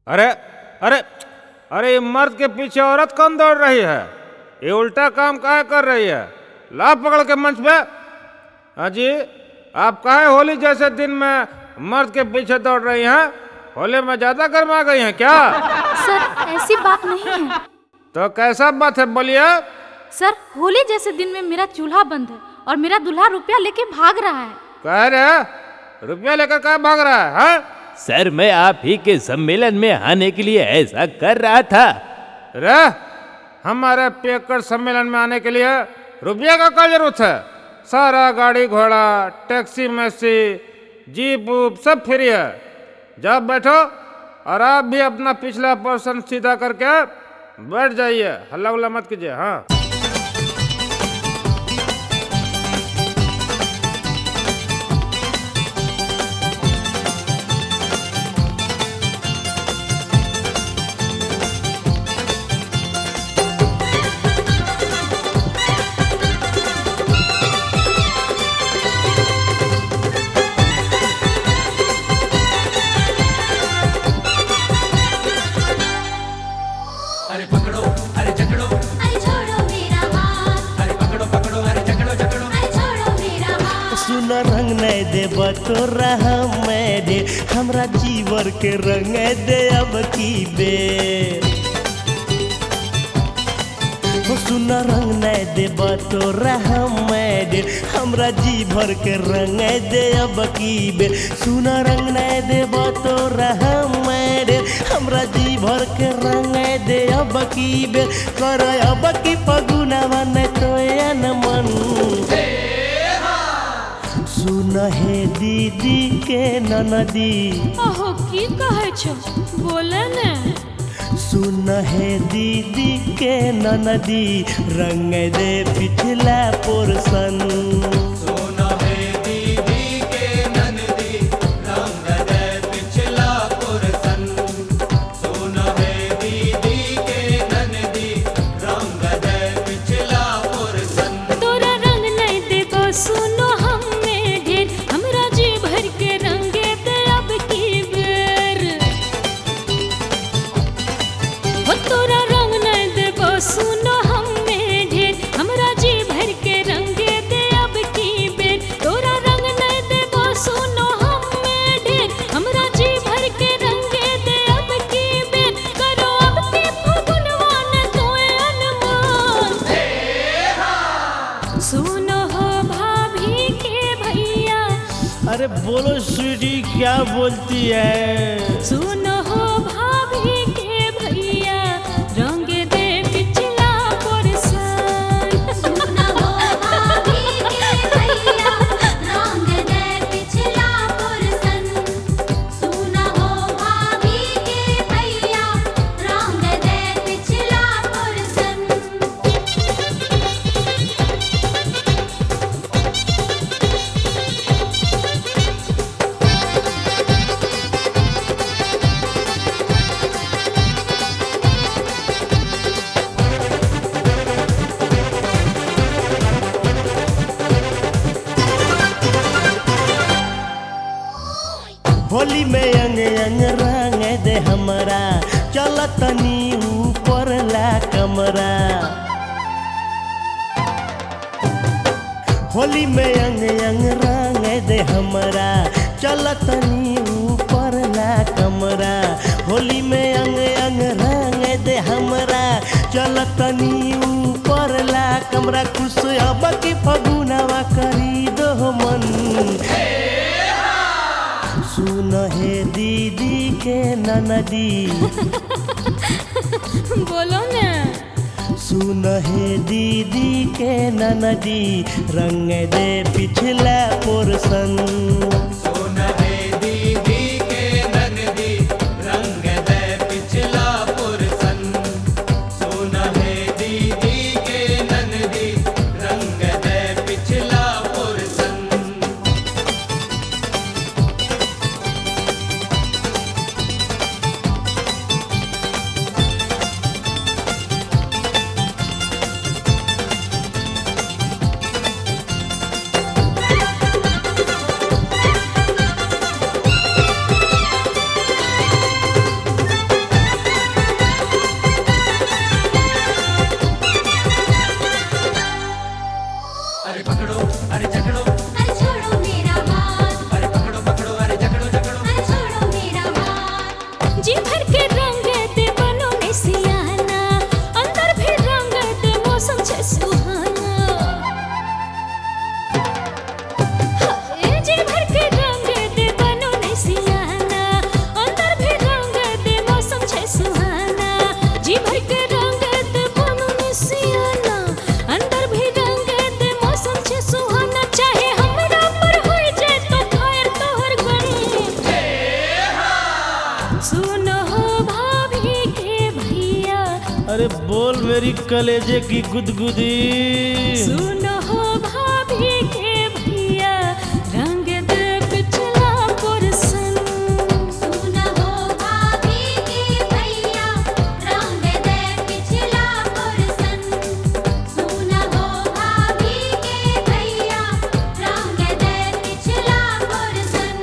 अरे अरे अरे ये मर्द के पीछे औरत कौन दौड़ रही है? ये उल्टा काम काहे कर रही है? ला पकड़ के मंच पे। अजी आप काहे होली जैसे दिन में मर्द के पीछे दौड़ रही हैं? होली में ज्यादा गर्मा गई हैं क्या? सर ऐसी बात नहीं है। तो कैसा बात है बोलिए। सर होली जैसे दिन में मेरा चूल्हा बंद है और मेरा दूल्हा रुपया लेके भाग रहा है। कह रहे रुपया लेकर क्या भाग रहा है हा? सर मैं आप ही के सम्मेलन में आने के लिए ऐसा कर रहा था। रे हमारे पियक्कड़ सम्मेलन में आने के लिए रुपया का क्या जरूरत है? सारा गाड़ी घोड़ा टैक्सी मैक्सी जीप वूप सब फ्री है। जब बैठो और आप भी अपना पिछला पोर्शन सीधा करके बैठ जाइए, हल्ला उल्ला मत कीजिए। हाँ रंग नहीं देब तोरा मेरे हमरा जीवर के रंग दे अब की बेर। सुन रंग नहीं देब तोरा मेरे हमरा जीवर के रंग दे अब की बेर। सुन रंग नहीं देब तोरा मेरे हमरा जीवर के रंग दे अब की बेर। कर अब की पगुनावा नहीं तो मन सुन हे दीदी के ननदी। ओहो की कहै छो बोले ने। सुन हे दीदी के ननदी रंग दे पिछला पोर्शन। सुन हे दीदी के ननदी रंग दे पिछला पोर्शन। सुन हे दीदी के ननदी रंग दे पिछला पोर्शन। तोरा रंग नहीं देबो सुनो सुनो हमें ढेर हमरा जी भर के रंगे दे अब की बेर। तोरा रंग नहीं देबो सुनो हमें ढेर हमरा जी भर के रंगे दे अब की बेर। करो अब की फगुनवा न तोए अनमान। सुनो हो भाभी के भैया। अरे बोलो स्वीटी क्या बोलती है? सुनो हो भाभी के भैया रंग होली में अंग अंग रंग दे हमरा चल तनी ऊपर ला कमरा। होली में अंग अंग रंग दे हमरा चल तनी ऊपर ला कमरा। होली में अंग अंग रंग दे हमरा चल तनी ऊपर ला कमरा। खुश अब की फगुनावा करी दो मन। सुन हे दीदी के ननदी। बोलो ना। सुन हे दीदी के ननदी रंग दे पिछला पोर्शन। सुन हे दीदी के ननदी रंग दे पिछला पोर्शन। सुन हे दीदी के ननदी रंग दे पिछला पोर्शन। जी भर के रंग दे बनो में सियाना, अंदर भी रंग दे मौसम छे सुहाना। हाय जी भर के रंग दे बनो में सियाना, अंदर भी रंग दे मौसम छे सुहाना। जी भर के रंग दे बनो में सियाना, अंदर भी रंग दे मौसम छे सुहाना। चाहे हमरा पर होई जाए तो फायर तोहर गन। सुनो हो भाभी के भैया, अरे बोल मेरी कलेजे की गुदगुदी। सुनो हो भाभी के भैया, रंग दे पिछला पुरसन। सुनो हो भाभी के भैया, रंग दे पिछला पुरसन। सुनो हो भाभी के भैया, रंग दे पिछला पुरसन।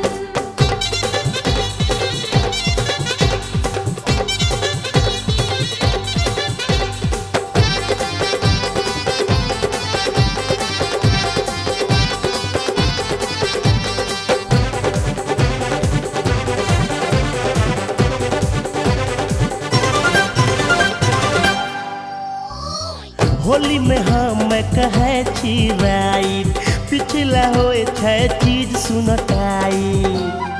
होली में हम कहे छी राइट, पिछला होए छै चीज सुनताई।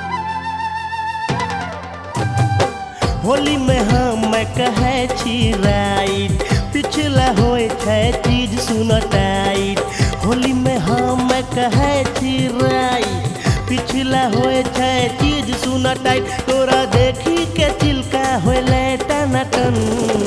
होली में हम कहे छी राइट, पिछला होए छै चीज सुनताई। होली में हम कहे छी राइट, पिछला होए छै चीज सुनताई। तोरा देखी के चिलका होले टनाटन।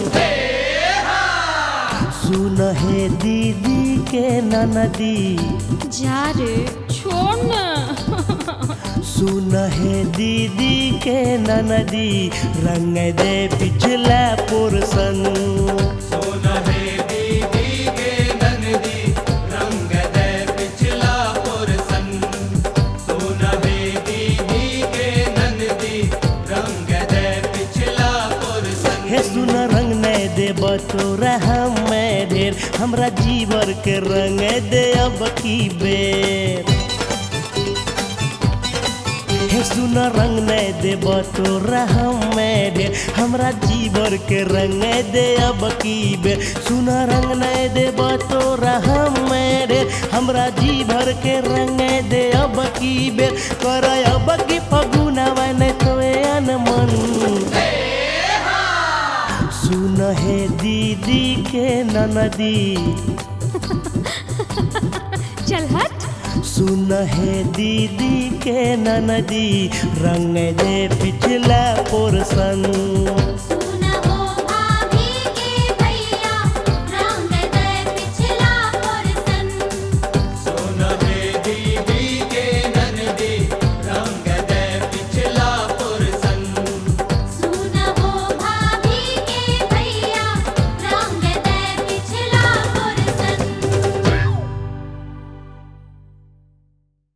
सुन हे दीदी के ननदी, जा रे छोड़ ना। सुन हे दीदी के ननदी, रंग दे पिछला पुरसन। सोना है दीदी के ननदी, रंग दे पिछला पुरसन। सोना है दीदी के ननदी, रंग दे पिछला पुरसन। हे सुन रंग नहीं देब तोरा हमें ढेर, हमरा जीवर के रंग दे अब की बेर। हे सुन रंग नहीं देब तोरा हमें ढेर, हमरा जीवर के रंग दे अब की बेर। सुन रंग नहीं देब तोरा हमें ढेर, हमरा जीवर के रंग दे अब की बेर। कर अब की फगुनवा नहीं तो अनमन। सुन हे दीदी के ननदी, चल हट। सुन हे दीदी के ननदी, रंग दे पिछला पुरसन।